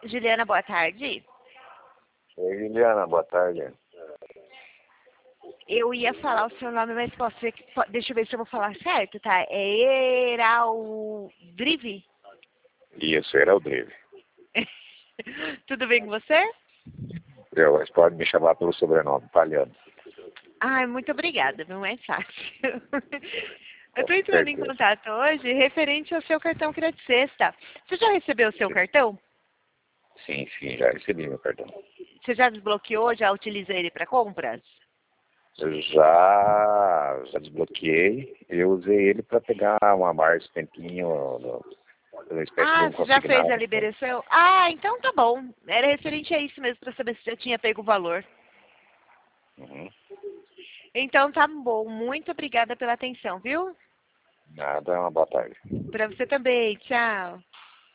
Juliana, boa tarde. Oi, Juliana, boa tarde. Eu ia falar o seu nome, mas posso ver deixa eu ver se eu vou falar certo, tá? É Eraldrive? Isso, era o Drive. Tudo bem com você? Você pode me chamar pelo sobrenome, Palhano. Ai, muito obrigada, não é fácil. Eu Com estou entrando em certeza. contato hoje referente ao seu cartão Crédito Sexta. Você já recebeu o seu cartão? Sim, já recebi meu cartão. Você já desbloqueou, já utiliza ele para compras? Eu já desbloqueei. Eu usei ele para pegar uma margem, tempinho, uma espécie de Ah, um você já fez a consignado. Assim. liberação? Ah, então tá bom. Era referente a isso mesmo, para saber se já tinha pego o valor. Uhum. Então tá bom. Muito obrigada pela atenção, viu? Nada, uma boa tarde. Para você também. Tchau.